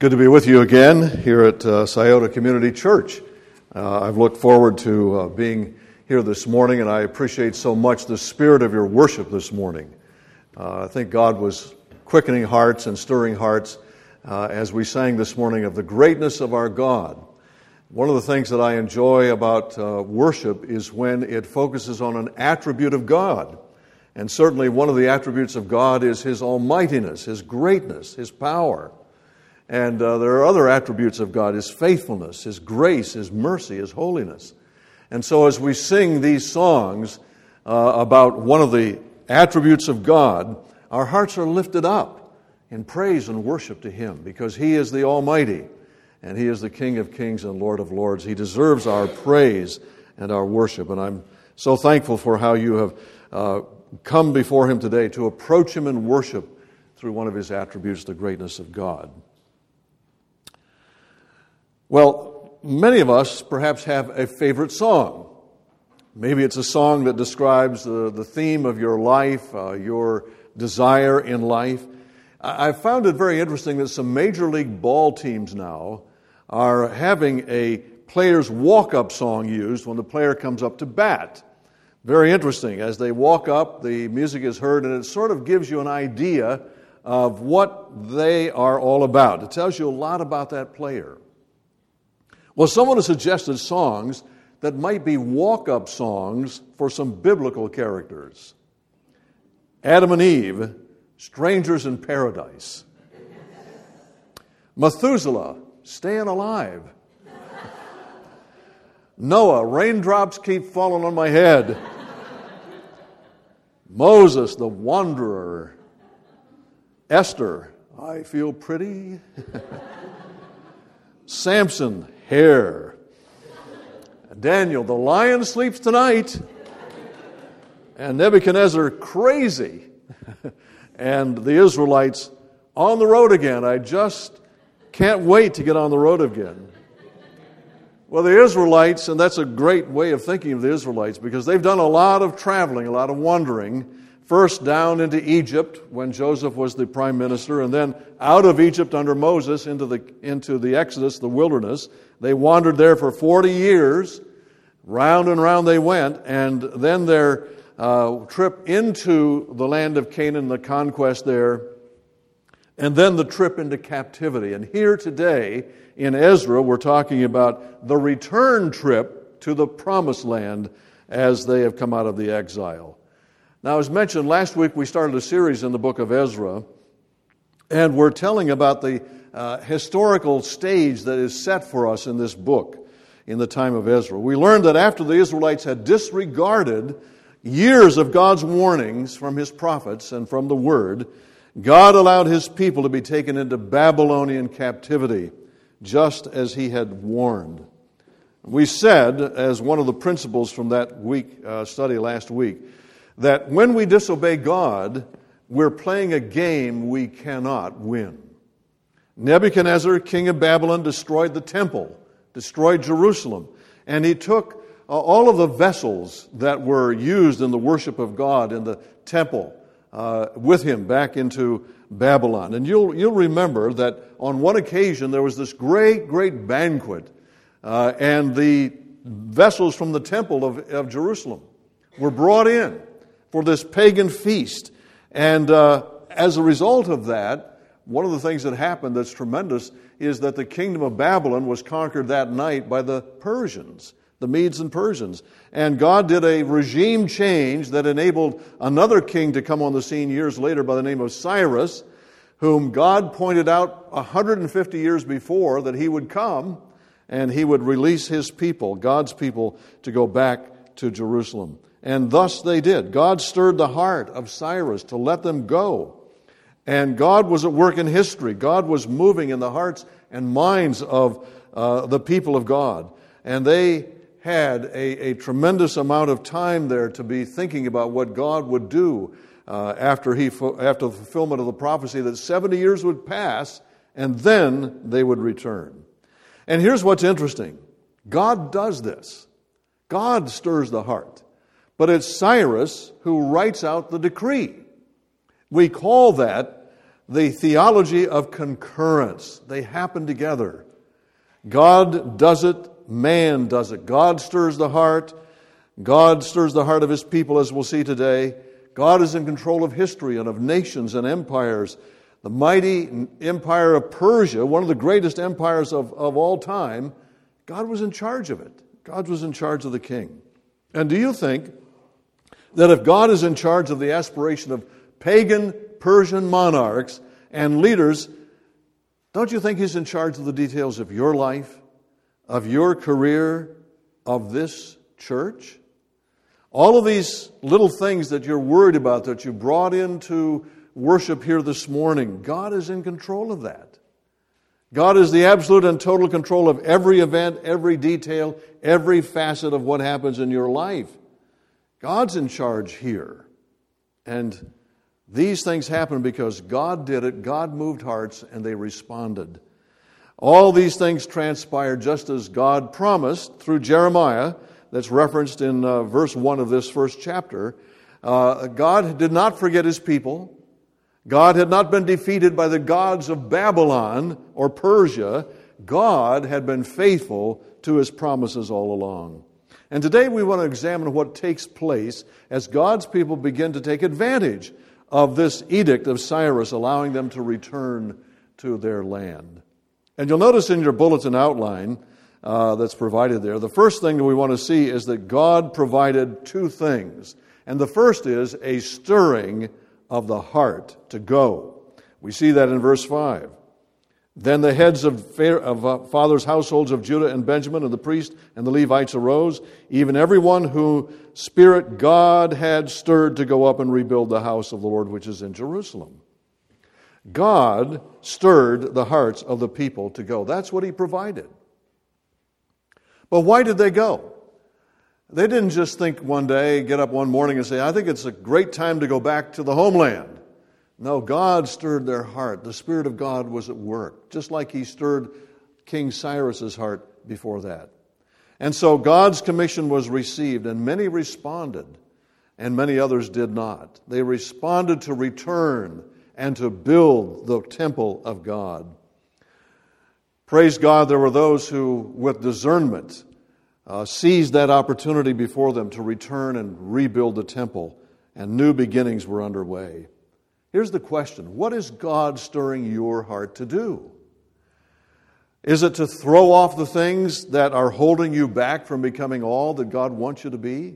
Good to be with you again here at Scioto Community Church. I've looked forward to being here this morning, and I appreciate so much the spirit of your worship this morning. I think God was quickening hearts and stirring hearts as we sang this morning of the greatness of our God. One of the things that I enjoy about worship is when it focuses on an attribute of God. And certainly one of the attributes of God is His almightiness, His greatness, His power. And there are other attributes of God, His faithfulness, His grace, His mercy, His holiness. And so as we sing these songs about one of the attributes of God, our hearts are lifted up in praise and worship to Him because He is the Almighty and He is the King of kings and Lord of lords. He deserves our praise and our worship. And I'm so thankful for how you have come before Him today to approach Him in worship through one of His attributes, the greatness of God. Well, many of us perhaps have a favorite song. Maybe it's a song that describes the theme of your life, your desire in life. I've found it very interesting that some Major League ball teams now are having a player's walk-up song used when the player comes up to bat. Very interesting. As they walk up, the music is heard, and it sort of gives you an idea of what they are all about. It tells you a lot about that player. Well, someone has suggested songs that might be walk-up songs for some biblical characters. Adam and Eve, strangers in paradise. Methuselah, staying alive. Noah, raindrops keep falling on my head. Moses, the wanderer. Esther, I feel pretty. Samson, hair. Daniel, the lion sleeps tonight. And Nebuchadnezzar, crazy. And the Israelites, on the road again. I just can't wait to get on the road again. Well, the Israelites, and that's a great way of thinking of the Israelites, because they've done a lot of traveling, a lot of wandering. First down into Egypt when Joseph was the prime minister, and then out of Egypt under Moses into the Exodus, the wilderness. They wandered there for 40 years. Round and round they went, and then their trip into the land of Canaan, the conquest there, and then the trip into captivity. And here today in Ezra, we're talking about the return trip to the promised land as they have come out of the exile. Now, as mentioned, last week we started a series in the book of Ezra, and we're telling about the historical stage that is set for us in this book in the time of Ezra. We learned that after the Israelites had disregarded years of God's warnings from His prophets and from the Word, God allowed His people to be taken into Babylonian captivity, just as He had warned. We said, as one of the principles from that week study last week, that when we disobey God, we're playing a game we cannot win. Nebuchadnezzar, king of Babylon, destroyed the temple, destroyed Jerusalem, and he took all of the vessels that were used in the worship of God in the temple with him back into Babylon. And you'll remember that on one occasion there was this great banquet, and the vessels from the temple of Jerusalem were brought in for this pagan feast. And as a result of that, one of the things that happened that's tremendous is that the kingdom of Babylon was conquered that night by the Persians, the Medes and Persians. And God did a regime change that enabled another king to come on the scene years later by the name of Cyrus, whom God pointed out 150 years before that he would come and he would release his people, God's people, to go back to Jerusalem. And thus they did. God stirred the heart of Cyrus to let them go. And God was at work in history. God was moving in the hearts and minds of the people of God. And they had a tremendous amount of time there to be thinking about what God would do after the fulfillment of the prophecy that 70 years would pass and then they would return. And here's what's interesting. God does this. God stirs the heart. But it's Cyrus who writes out the decree. We call that the theology of concurrence. They happen together. God does it, man does it. God stirs the heart. God stirs the heart of His people, as we'll see today. God is in control of history and of nations and empires. The mighty empire of Persia, one of the greatest empires of all time, God was in charge of it. God was in charge of the king. And do you think that if God is in charge of the aspiration of pagan Persian monarchs and leaders, don't you think He's in charge of the details of your life, of your career, of this church? All of these little things that you're worried about, that you brought into worship here this morning, God is in control of that. God is the absolute and total control of every event, every detail, every facet of what happens in your life. God's in charge here. And these things happen because God did it, God moved hearts, and they responded. All these things transpired just as God promised through Jeremiah, that's referenced in verse 1 of this first chapter. God did not forget His people. God had not been defeated by the gods of Babylon or Persia. God had been faithful to His promises all along. And today we want to examine what takes place as God's people begin to take advantage of this edict of Cyrus, allowing them to return to their land. And you'll notice in your bulletin outline that's provided there, the first thing that we want to see is that God provided two things. And the first is a stirring of the heart to go. We see that in verse 5. Then the heads of fathers' households of Judah and Benjamin and the priests and the Levites arose, even everyone who spirit God had stirred to go up and rebuild the house of the Lord which is in Jerusalem. God stirred the hearts of the people to go. That's what He provided. But why did they go? They didn't just think one day, get up one morning and say, I think it's a great time to go back to the homeland. No, God stirred their heart. The Spirit of God was at work, just like He stirred King Cyrus's heart before that. And so God's commission was received, and many responded, and many others did not. They responded to return and to build the temple of God. Praise God, there were those who, with discernment, seized that opportunity before them to return and rebuild the temple, and new beginnings were underway. Here's the question: what is God stirring your heart to do? Is it to throw off the things that are holding you back from becoming all that God wants you to be?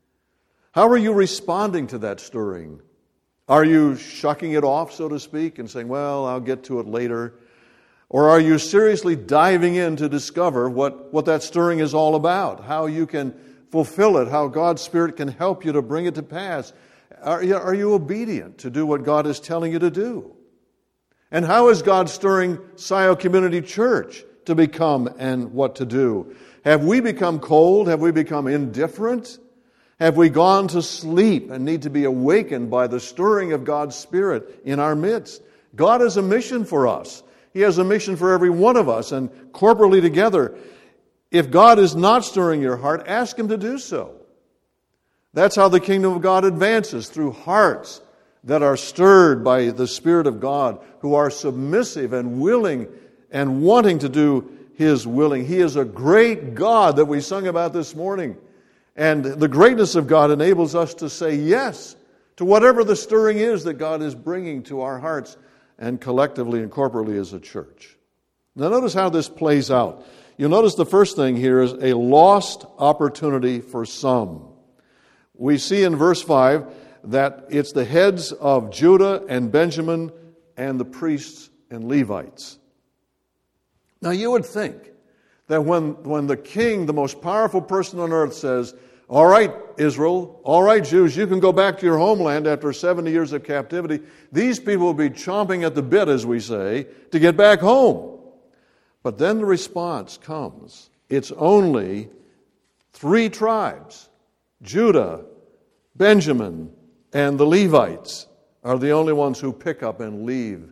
How are you responding to that stirring? Are you shucking it off, so to speak, and saying, well, I'll get to it later? Or are you seriously diving in to discover what that stirring is all about, how you can fulfill it, how God's Spirit can help you to bring it to pass? Are you obedient to do what God is telling you to do? And how is God stirring Scioto Community Church to become and what to do? Have we become cold? Have we become indifferent? Have we gone to sleep and need to be awakened by the stirring of God's Spirit in our midst? God has a mission for us. He has a mission for every one of us, and corporately together. If God is not stirring your heart, ask Him to do so. That's how the kingdom of God advances, through hearts that are stirred by the Spirit of God, who are submissive and willing and wanting to do His willing. He is a great God that we sung about this morning. And the greatness of God enables us to say yes to whatever the stirring is that God is bringing to our hearts, and collectively and corporately as a church. Now notice how this plays out. You'll notice the first thing here is a lost opportunity for some. We see in verse 5 that it's the heads of Judah and Benjamin and the priests and Levites. Now you would think that when the king, the most powerful person on earth, says, all right, Israel, all right, Jews, you can go back to your homeland after 70 years of captivity. These people will be chomping at the bit, as we say, to get back home. But then the response comes. It's only 3 tribes. Judah, Benjamin, and the Levites are the only ones who pick up and leave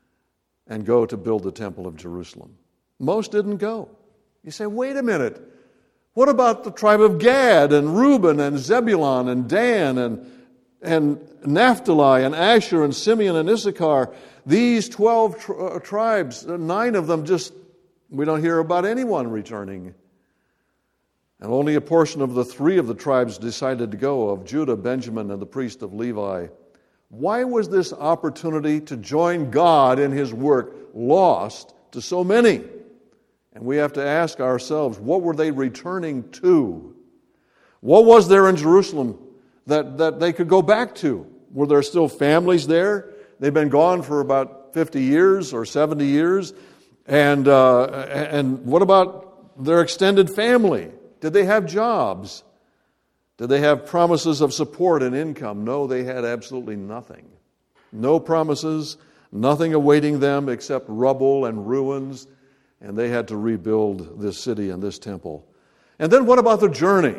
and go to build the temple of Jerusalem. Most didn't go. You say, wait a minute. What about the tribe of Gad and Reuben and Zebulun and Dan and Naphtali and Asher and Simeon and Issachar. These 12 tribes, 9 of them we don't hear about anyone returning. And only a portion of the 3 of the tribes decided to go, of Judah, Benjamin, and the priest of Levi. Why was this opportunity to join God in His work lost to so many? And we have to ask ourselves, what were they returning to? What was there in Jerusalem that they could go back to? Were there still families there? They've been gone for about 50 years or 70 years. And what about their extended family? Did they have jobs? Did they have promises of support and income? No, they had absolutely nothing. No promises, nothing awaiting them except rubble and ruins, and they had to rebuild this city and this temple. And then what about the journey?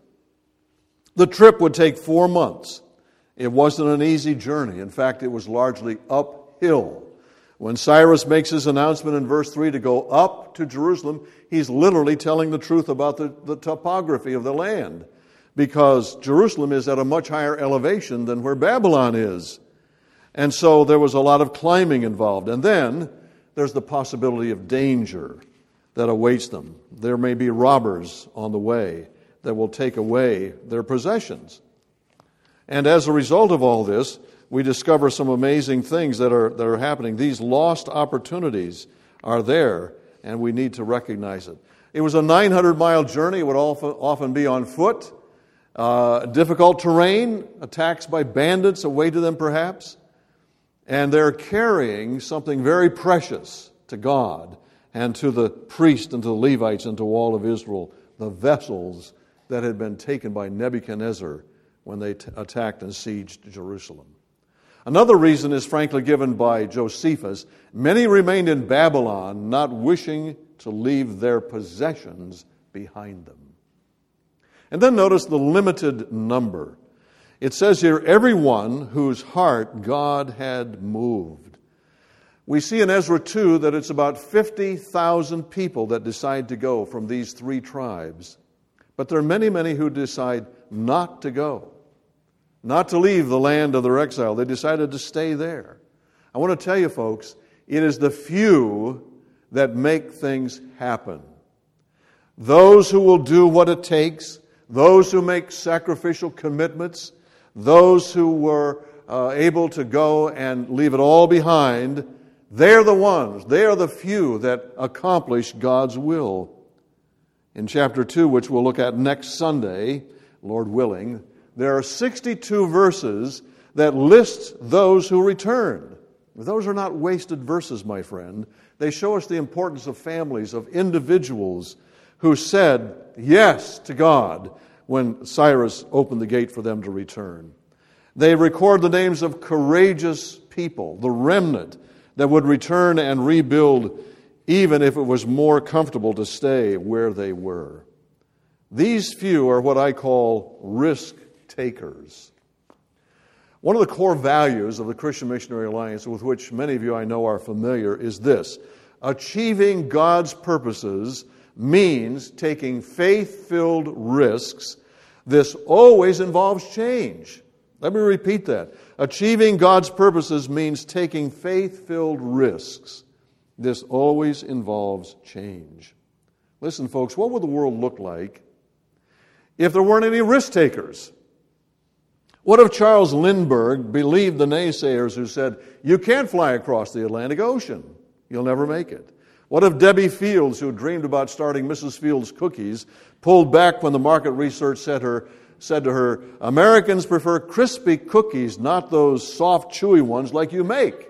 The trip would take 4 months. It wasn't an easy journey. In fact, it was largely uphill. When Cyrus makes his announcement in verse 3 to go up to Jerusalem, he's literally telling the truth about the topography of the land, because Jerusalem is at a much higher elevation than where Babylon is. And so there was a lot of climbing involved. And then there's the possibility of danger that awaits them. There may be robbers on the way that will take away their possessions. And as a result of all this, we discover some amazing things that are happening. These lost opportunities are there, and we need to recognize it. It was a 900-mile journey. It would often be on foot. Difficult terrain, attacks by bandits awaited them perhaps. And they're carrying something very precious to God and to the priest and to the Levites and to all of Israel, the vessels that had been taken by Nebuchadnezzar when they attacked and sieged Jerusalem. Another reason is frankly given by Josephus. Many remained in Babylon, not wishing to leave their possessions behind them. And then notice the limited number. It says here, everyone whose heart God had moved. We see in Ezra 2 that it's about 50,000 people that decide to go from these 3 tribes. But there are many, many who decide not to go, not to leave the land of their exile. They decided to stay there. I want to tell you, folks, it is the few that make things happen. Those who will do what it takes, those who make sacrificial commitments, those who were able to go and leave it all behind, they're the ones, they are the few that accomplish God's will. In chapter 2, which we'll look at next Sunday, Lord willing, there are 62 verses that list those who returned. Those are not wasted verses, my friend. They show us the importance of families, of individuals who said yes to God when Cyrus opened the gate for them to return. They record the names of courageous people, the remnant that would return and rebuild even if it was more comfortable to stay where they were. These few are what I call risk takers. One of the core values of the Christian Missionary Alliance, with which many of you I know are familiar, is this: achieving God's purposes means taking faith-filled risks. This always involves change. Let me repeat that. Achieving God's purposes means taking faith-filled risks. This always involves change. Listen, folks, what would the world look like if there weren't any risk takers? What if Charles Lindbergh believed the naysayers who said, you can't fly across the Atlantic Ocean, you'll never make it? What if Debbie Fields, who dreamed about starting Mrs. Fields Cookies, pulled back when the market research said to her, Americans prefer crispy cookies, not those soft, chewy ones like you make?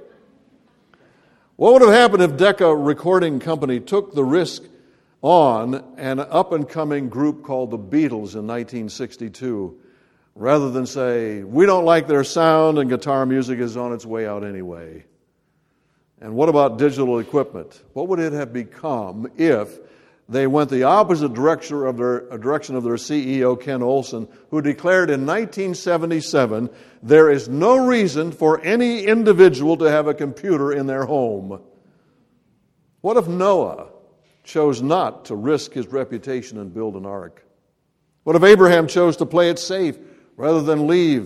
What would have happened if Decca Recording Company took the risk on an up-and-coming group called the Beatles in 1962, rather than say, we don't like their sound and guitar music is on its way out anyway? And what about digital equipment? What would it have become if they went the opposite direction of their CEO, Ken Olsen, who declared in 1977, there is no reason for any individual to have a computer in their home? What if Noah chose not to risk his reputation and build an ark? What if Abraham chose to play it safe rather than leave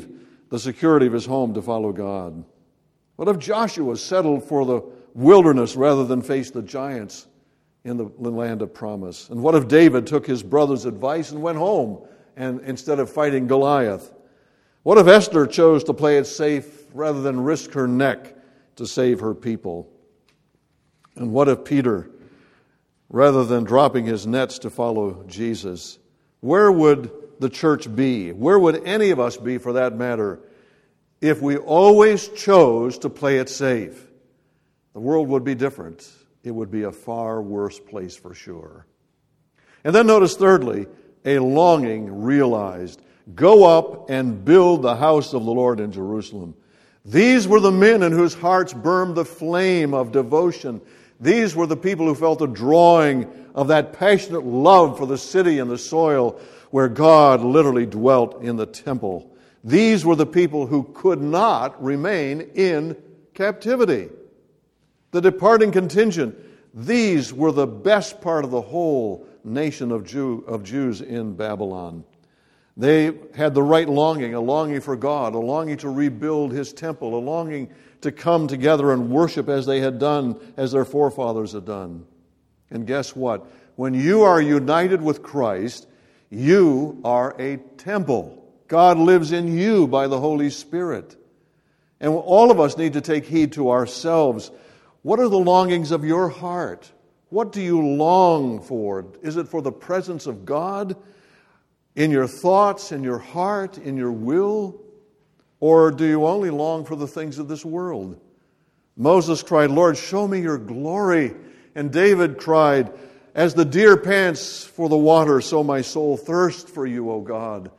the security of his home to follow God? What if Joshua settled for the wilderness rather than face the giants in the land of promise? And what if David took his brother's advice and went home and instead of fighting Goliath? What if Esther chose to play it safe rather than risk her neck to save her people? And what if Peter, rather than dropping his nets to follow Jesus, where would the church be? Where would any of us be, for that matter, if we always chose to play it safe? The world would be different. It would be a far worse place for sure. And then notice thirdly, a longing realized. Go up and build the house of the Lord in Jerusalem. These were the men in whose hearts burned the flame of devotion. These were the people who felt the drawing of that passionate love for the city and the soil where God literally dwelt in the temple. These were the people who could not remain in captivity. The departing contingent, these were the best part of the whole nation of Jews in Babylon. They had the right longing, a longing for God, a longing to rebuild His temple, a longing to come together and worship as they had done, as their forefathers had done. And guess what? When you are united with Christ, you are a temple. God lives in you by the Holy Spirit. And all of us need to take heed to ourselves. What are the longings of your heart? What do you long for? Is it for the presence of God in your thoughts, in your heart, in your will? Or do you only long for the things of this world? Moses cried, Lord, show me your glory. And David cried, as the deer pants for the water, so my soul thirsts for you, O God.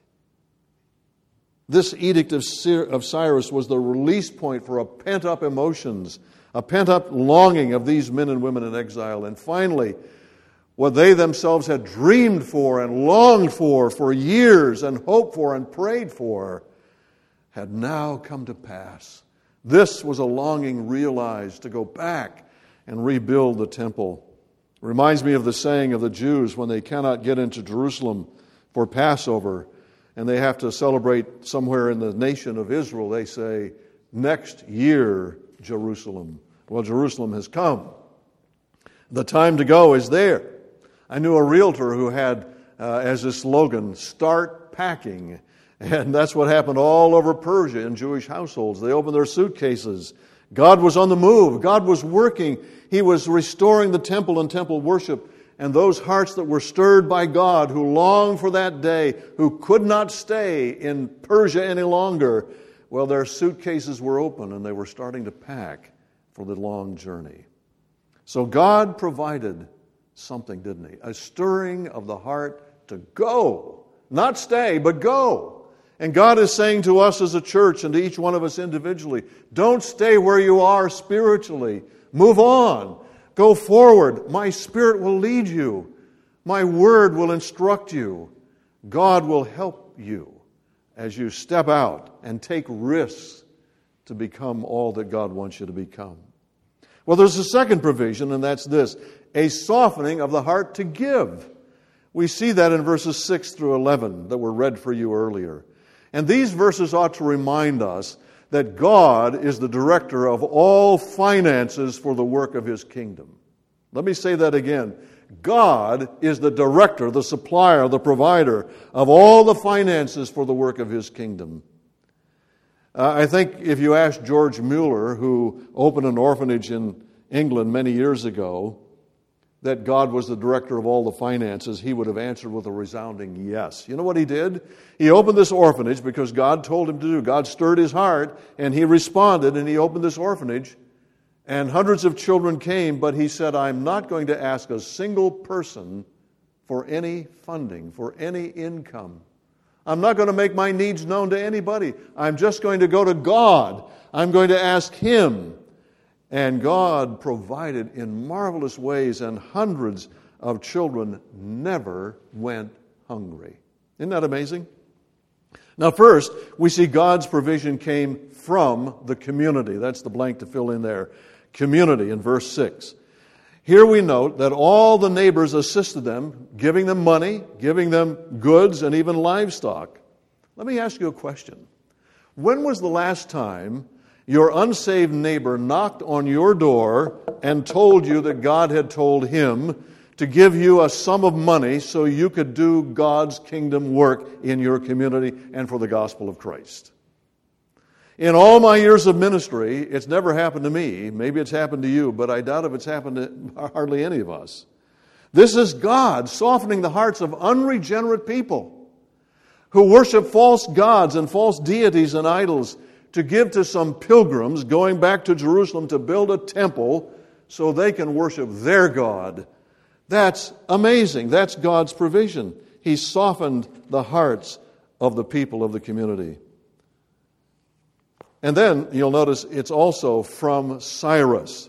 This edict of Cyrus was the release point for a pent-up emotions, a pent-up longing of these men and women in exile. And finally, what they themselves had dreamed for and longed for years and hoped for and prayed for, had now come to pass. This was a longing realized to go back and rebuild the temple. It reminds me of the saying of the Jews when they cannot get into Jerusalem for Passover and they have to celebrate somewhere in the nation of Israel. They say, next year, Jerusalem. Well, Jerusalem has come. The time to go is there. I knew a realtor who had as a slogan, start packing. And that's what happened all over Persia in Jewish households. They opened their suitcases. God was on the move. God was working. He was restoring the temple and temple worship. And those hearts that were stirred by God, who longed for that day, who could not stay in Persia any longer, well, their suitcases were open and they were starting to pack for the long journey. So God provided something, didn't He? A stirring of the heart to go. Not stay, but go. And God is saying to us as a church and to each one of us individually, don't stay where you are spiritually. Move on. Go forward. My Spirit will lead you. My Word will instruct you. God will help you as you step out and take risks to become all that God wants you to become. Well, there's a second provision, and that's this, a softening of the heart to give. We see that in verses 6 through 11 that were read for you earlier. And these verses ought to remind us that God is the director of all finances for the work of His kingdom. Let me say that again. God is the director, the supplier, the provider of all the finances for the work of His kingdom. I think if you asked George Mueller, who opened an orphanage in England many years ago, that God was the director of all the finances, he would have answered with a resounding yes. You know what he did? He opened this orphanage because God told him to do. God stirred his heart, and he responded, and he opened this orphanage, and hundreds of children came, but he said, I'm not going to ask a single person for any funding, for any income. I'm not going to make my needs known to anybody. I'm just going to go to God. I'm going to ask Him. And God provided in marvelous ways, and hundreds of children never went hungry. Isn't that amazing? Now, first, we see God's provision came from the community. That's the blank to fill in there. Community in verse 6. Here we note that all the neighbors assisted them, giving them money, giving them goods, and even livestock. Let me ask you a question. When was the last time your unsaved neighbor knocked on your door and told you that God had told him to give you a sum of money so you could do God's kingdom work in your community and for the gospel of Christ? In all my years of ministry, it's never happened to me. Maybe it's happened to you, but I doubt if it's happened to hardly any of us. This is God softening the hearts of unregenerate people who worship false gods and false deities and idols to give to some pilgrims going back to Jerusalem to build a temple so they can worship their God. That's amazing. That's God's provision. He softened the hearts of the people of the community. And then you'll notice it's also from Cyrus.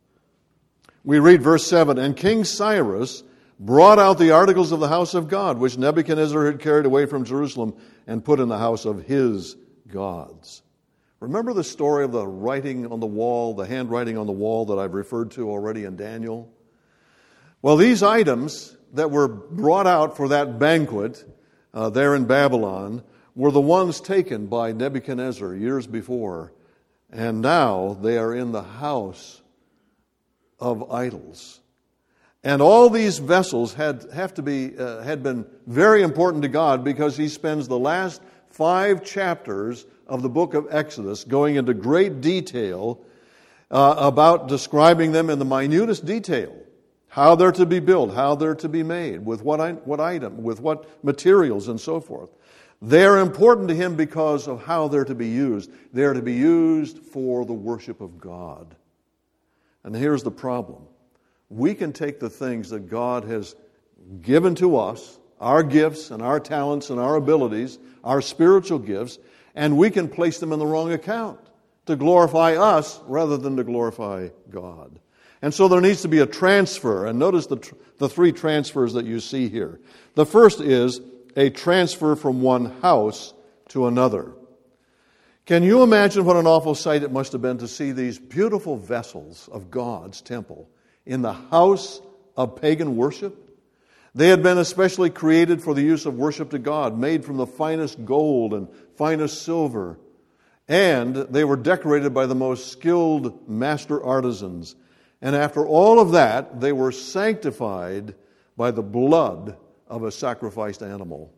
We read verse 7, "And King Cyrus brought out the articles of the house of God, which Nebuchadnezzar had carried away from Jerusalem and put in the house of his gods." Remember the story of the writing on the wall, the handwriting on the wall that I've referred to already in Daniel? Well, these items that were brought out for that banquet there in Babylon were the ones taken by Nebuchadnezzar years before, and now they are in the house of idols. And all these vessels had been very important to God because he spends the last 5 chapters of the book of Exodus going into great detail about describing them in the minutest detail. How they're to be built, how they're to be made, with what item, with what materials, and so forth. They're important to him because of how they're to be used. They're to be used for the worship of God. And here's the problem. We can take the things that God has given to us, our gifts and our talents and our abilities, our spiritual gifts, and we can place them in the wrong account to glorify us rather than to glorify God. And so there needs to be a transfer. And notice the 3 transfers that you see here. The first is a transfer from one house to another. Can you imagine what an awful sight it must have been to see these beautiful vessels of God's temple in the house of pagan worship? They had been especially created for the use of worship to God, made from the finest gold and finest silver. And they were decorated by the most skilled master artisans. And after all of that, they were sanctified by the blood of a sacrificed animal.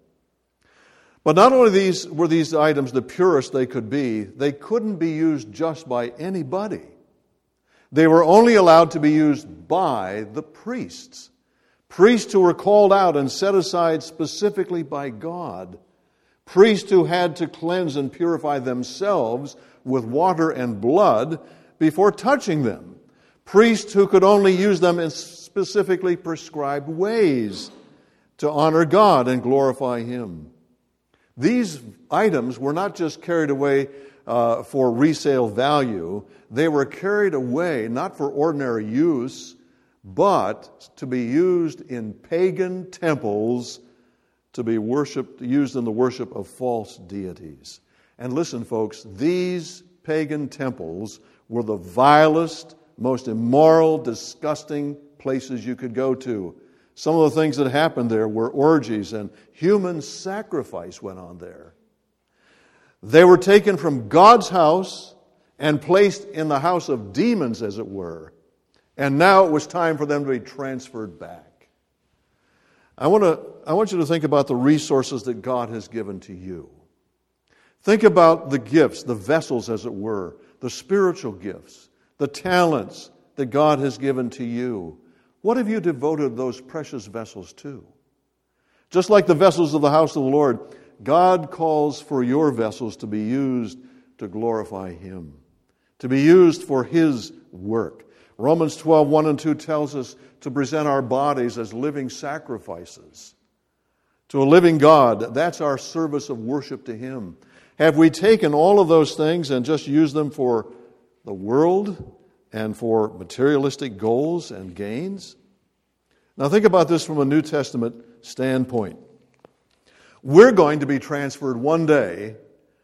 But not only were these items the purest they could be, they couldn't be used just by anybody. They were only allowed to be used by the priests. Priests who were called out and set aside specifically by God. Priests who had to cleanse and purify themselves with water and blood before touching them. Priests who could only use them in specifically prescribed ways to honor God and glorify Him. These items were not just carried away for resale value. They were carried away not for ordinary use, but to be used in pagan temples, to be used in the worship of false deities. And listen, folks, these pagan temples were the vilest, most immoral, disgusting places you could go to. Some of the things that happened there were orgies, and human sacrifice went on there. They were taken from God's house and placed in the house of demons, as it were. And now it was time for them to be transferred back. I want you to think about the resources that God has given to you. Think about the gifts, the vessels, as it were, the spiritual gifts, the talents that God has given to you. What have you devoted those precious vessels to? Just like the vessels of the house of the Lord, God calls for your vessels to be used to glorify Him, to be used for His work. Romans 12:1 and 2 tells us to present our bodies as living sacrifices to a living God. That's our service of worship to Him. Have we taken all of those things and just used them for the world and for materialistic goals and gains? Now think about this from a New Testament standpoint. We're going to be transferred one day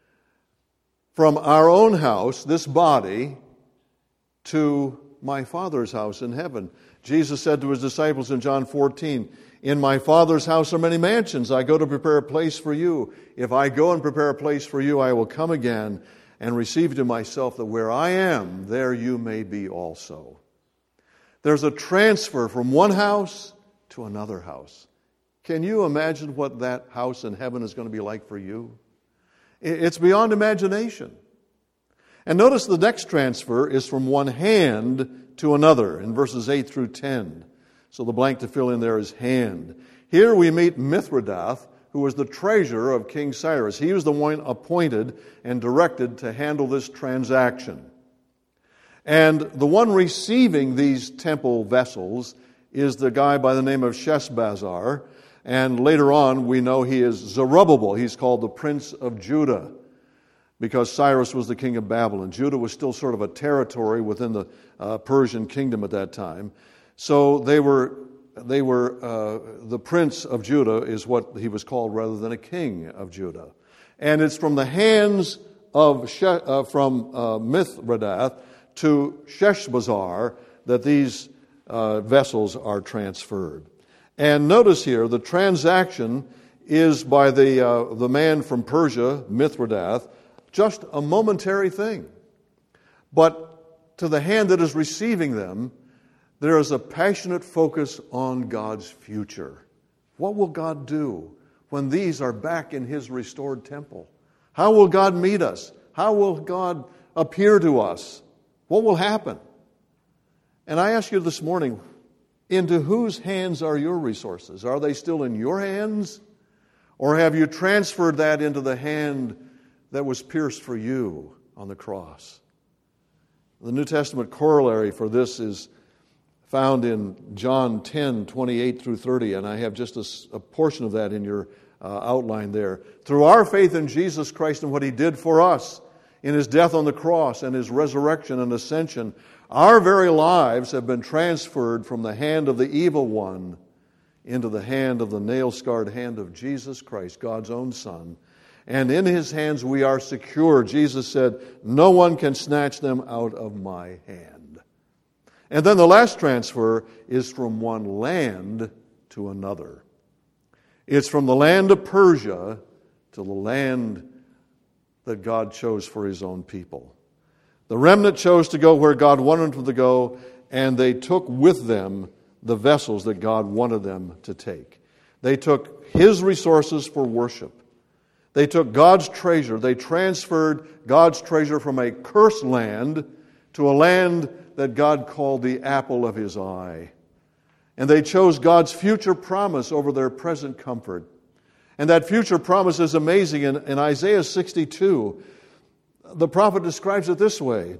from our own house, this body, to my Father's house in heaven. Jesus said to his disciples in John 14, "In my Father's house are many mansions. I go to prepare a place for you. If I go and prepare a place for you, I will come again and receive to myself, that where I am, there you may be also." There's a transfer from one house to another house. Can you imagine what that house in heaven is going to be like for you? It's beyond imagination. And notice the next transfer is from one hand to another in verses 8 through 10. So the blank to fill in there is hand. Here we meet Mithridath, who was the treasurer of King Cyrus. He was the one appointed and directed to handle this transaction. And the one receiving these temple vessels is the guy by the name of Sheshbazzar. And later on, we know he is Zerubbabel. He's called the Prince of Judah because Cyrus was the king of Babylon. Judah was still sort of a territory within the Persian kingdom at that time. So they were the Prince of Judah is what he was called rather than a king of Judah. And it's from the hands of Mithridath to Sheshbazzar that these vessels are transferred. And notice here, the transaction is by the man from Persia, Mithridath, just a momentary thing. But to the hand that is receiving them, there is a passionate focus on God's future. What will God do when these are back in His restored temple? How will God meet us? How will God appear to us? What will happen? And I ask you this morning, into whose hands are your resources? Are they still in your hands? Or have you transferred that into the hand that was pierced for you on the cross? The New Testament corollary for this is found in John 10, 28 through 30, and I have just a portion of that in your outline there. Through our faith in Jesus Christ and what He did for us in His death on the cross and His resurrection and ascension, our very lives have been transferred from the hand of the evil one into the hand of the nail-scarred hand of Jesus Christ, God's own Son. And in His hands we are secure. Jesus said, "No one can snatch them out of my hand." And then the last transfer is from one land to another. It's from the land of Persia to the land that God chose for His own people. The remnant chose to go where God wanted them to go, and they took with them the vessels that God wanted them to take. They took His resources for worship. They took God's treasure. They transferred God's treasure from a cursed land to a land that God called the apple of His eye. And they chose God's future promise over their present comfort. And that future promise is amazing. In Isaiah 62, the prophet describes it this way: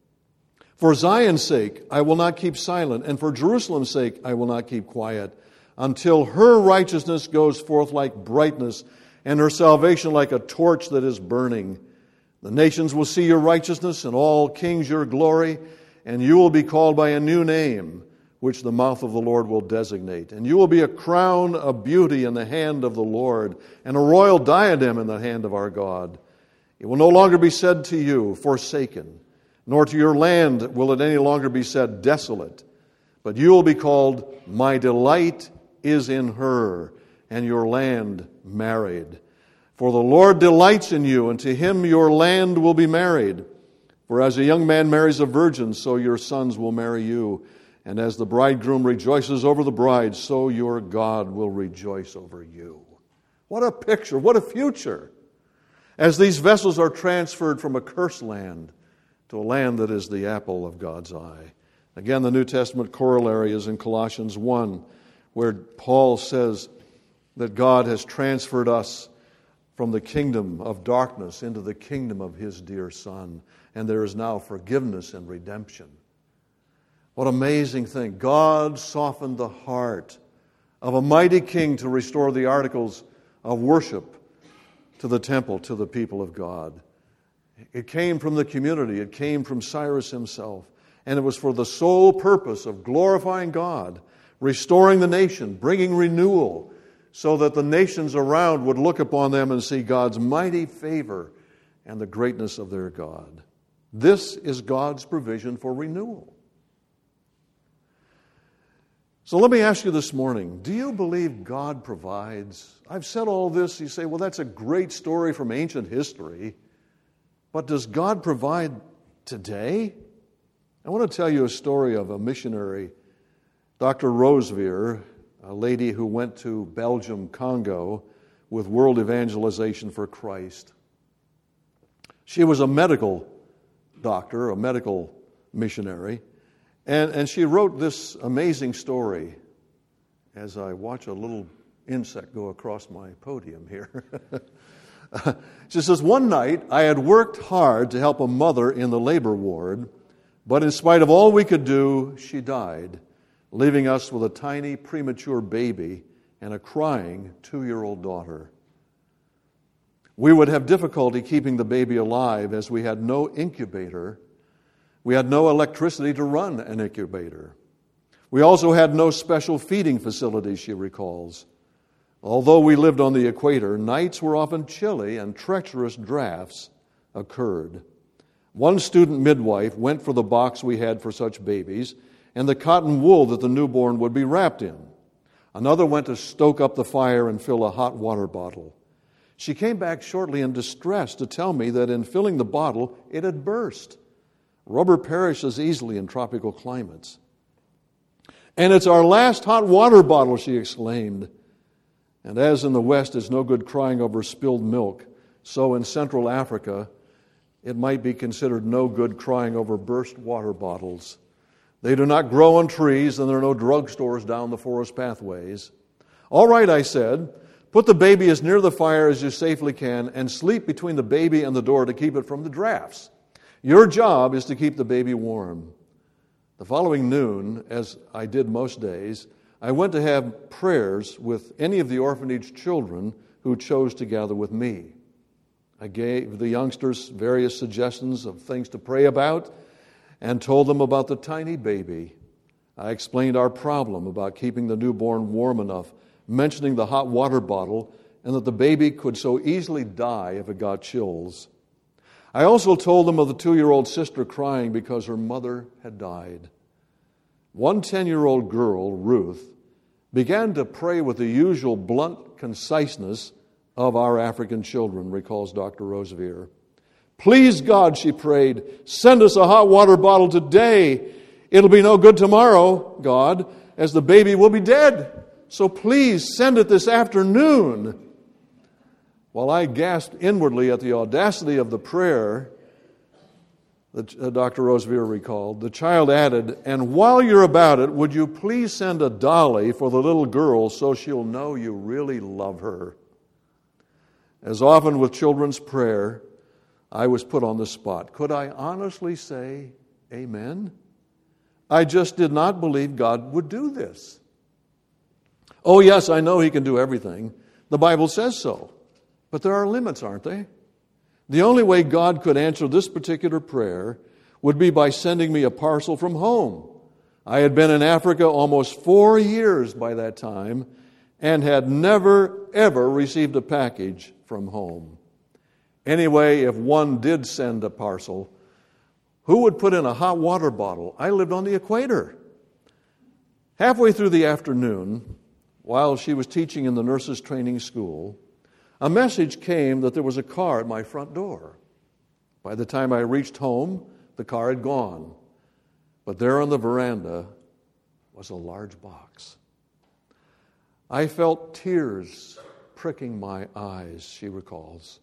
"For Zion's sake I will not keep silent, and for Jerusalem's sake I will not keep quiet, until her righteousness goes forth like brightness, and her salvation like a torch that is burning. The nations will see your righteousness, and all kings your glory, and you will be called by a new name, which the mouth of the Lord will designate. And you will be a crown of beauty in the hand of the Lord, and a royal diadem in the hand of our God. It will no longer be said to you, forsaken, nor to your land will it any longer be said, desolate. But you will be called, my delight is in her, and your land married. For the Lord delights in you, and to Him your land will be married. For as a young man marries a virgin, so your sons will marry you. And as the bridegroom rejoices over the bride, so your God will rejoice over you." What a picture, what a future, as these vessels are transferred from a cursed land to a land that is the apple of God's eye. Again, the New Testament corollary is in Colossians 1, where Paul says that God has transferred us from the kingdom of darkness into the kingdom of His dear Son, and there is now forgiveness and redemption. What amazing thing. God softened the heart of a mighty king to restore the articles of worship to the temple, to the people of God. It came from the community. It came from Cyrus himself. And it was for the sole purpose of glorifying God, restoring the nation, bringing renewal, so that the nations around would look upon them and see God's mighty favor and the greatness of their God. This is God's provision for renewal. So let me ask you this morning, do you believe God provides? I've said all this, you say, well, that's a great story from ancient history, but does God provide today? I want to tell you a story of a missionary, Dr. Rosevear, a lady who went to Belgium, Congo, with World Evangelization for Christ. She was a medical doctor, a medical missionary, and she wrote this amazing story as I watch a little insect go across my podium here. She says, one night I had worked hard to help a mother in the labor ward, but in spite of all we could do, she died, leaving us with a tiny premature baby and a crying 2-year-old daughter. We would have difficulty keeping the baby alive as we had no incubator. We had no electricity to run an incubator. We also had no special feeding facilities, she recalls. Although we lived on the equator, nights were often chilly and treacherous drafts occurred. One student midwife went for the box we had for such babies and the cotton wool that the newborn would be wrapped in. Another went to stoke up the fire and fill a hot water bottle. She came back shortly in distress to tell me that in filling the bottle, it had burst. Rubber perishes easily in tropical climates. "And it's our last hot water bottle," she exclaimed. And as in the West it's no good crying over spilled milk, so in Central Africa it might be considered no good crying over burst water bottles. They do not grow on trees, and there are no drugstores down the forest pathways. "All right," I said, "put the baby as near the fire as you safely can and sleep between the baby and the door to keep it from the drafts. Your job is to keep the baby warm." The following noon, as I did most days, I went to have prayers with any of the orphanage children who chose to gather with me. I gave the youngsters various suggestions of things to pray about and told them about the tiny baby. I explained our problem about keeping the newborn warm enough, mentioning the hot water bottle and that the baby could so easily die if it got chills. I also told them of the 2-year-old sister crying because her mother had died. One 10-year-old girl, Ruth, began to pray with the usual blunt conciseness of our African children, recalls Dr. Rosevear. "Please, God," she prayed, "send us a hot water bottle today. It'll be no good tomorrow, God, as the baby will be dead. So please send it this afternoon." While I gasped inwardly at the audacity of the prayer, Dr. Rosevear recalled, the child added, "And while you're about it, would you please send a dolly for the little girl so she'll know you really love her?" As often with children's prayer, I was put on the spot. Could I honestly say amen? I just did not believe God would do this. Oh yes, I know He can do everything. The Bible says so. But there are limits, aren't they? The only way God could answer this particular prayer would be by sending me a parcel from home. I had been in Africa almost 4 years by that time and had never, ever received a package from home. Anyway, if one did send a parcel, who would put in a hot water bottle? I lived on the equator. Halfway through the afternoon, while she was teaching in the nurses' training school, a message came that there was a car at my front door. By the time I reached home, the car had gone. But there on the veranda was a large box. I felt tears pricking my eyes, she recalls.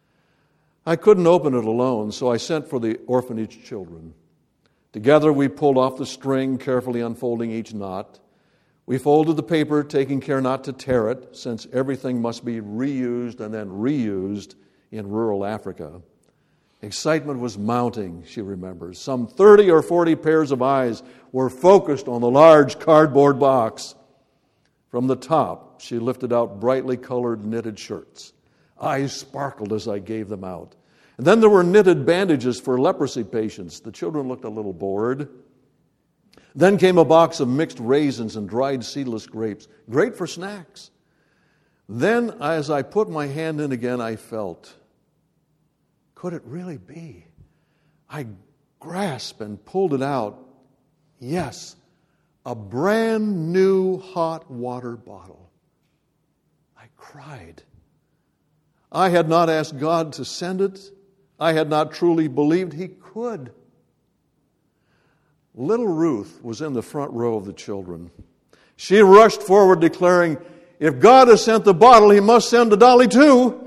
I couldn't open it alone, so I sent for the orphanage children. Together we pulled off the string, carefully unfolding each knot. We folded the paper, taking care not to tear it, since everything must be reused and then reused in rural Africa. Excitement was mounting, she remembers. Some 30 or 40 pairs of eyes were focused on the large cardboard box. From the top, she lifted out brightly colored knitted shirts. Eyes sparkled as I gave them out. And then there were knitted bandages for leprosy patients. The children looked a little bored. Then came a box of mixed raisins and dried seedless grapes, great for snacks. Then, as I put my hand in again, I felt, could it really be? I grasped and pulled it out. Yes, a brand new hot water bottle. I cried. I had not asked God to send it. I had not truly believed He could. Little Ruth was in the front row of the children. She rushed forward declaring, "If God has sent the bottle, He must send a dolly too."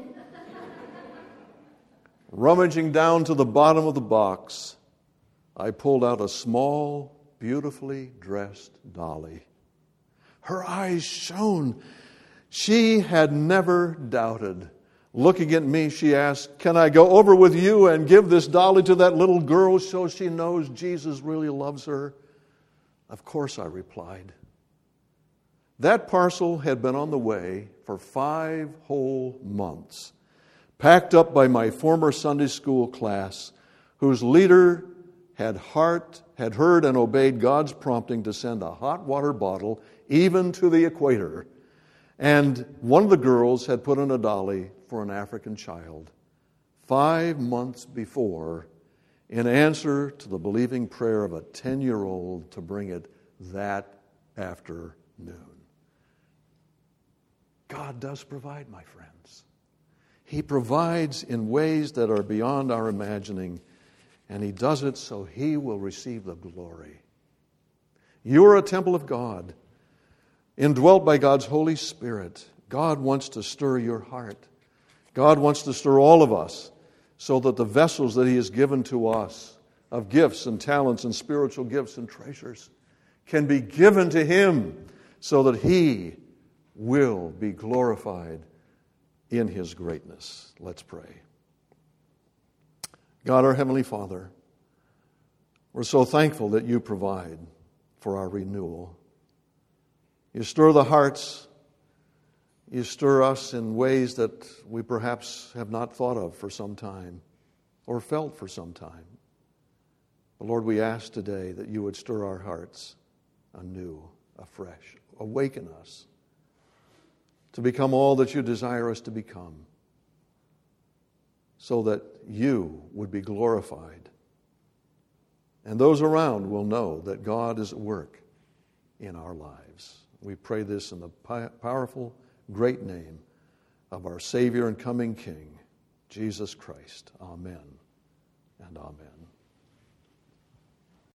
Rummaging down to the bottom of the box, I pulled out a small, beautifully dressed dolly. Her eyes shone. She had never doubted. Looking at me, she asked, "Can I go over with you and give this dolly to that little girl so she knows Jesus really loves her?" "Of course," I replied. That parcel had been on the way for 5 whole months, packed up by my former Sunday school class, whose leader had heard and obeyed God's prompting to send a hot water bottle even to the equator. And one of the girls had put in a dolly for an African child 5 months before, in answer to the believing prayer of a 10-year-old to bring it that afternoon. God does provide, my friends. He provides in ways that are beyond our imagining, and He does it so He will receive the glory. You are a temple of God, indwelt by God's Holy Spirit. God wants to stir your heart. God wants to stir all of us so that the vessels that He has given to us of gifts and talents and spiritual gifts and treasures can be given to Him so that He will be glorified in His greatness. Let's pray. God, our Heavenly Father, we're so thankful that You provide for our renewal. You stir the hearts. You stir us in ways that we perhaps have not thought of for some time or felt for some time. But Lord, we ask today that You would stir our hearts anew, afresh. Awaken us to become all that You desire us to become, so that You would be glorified. And those around will know that God is at work in our lives. We pray this in the powerful, great name of our Savior and coming King, Jesus Christ. Amen and amen.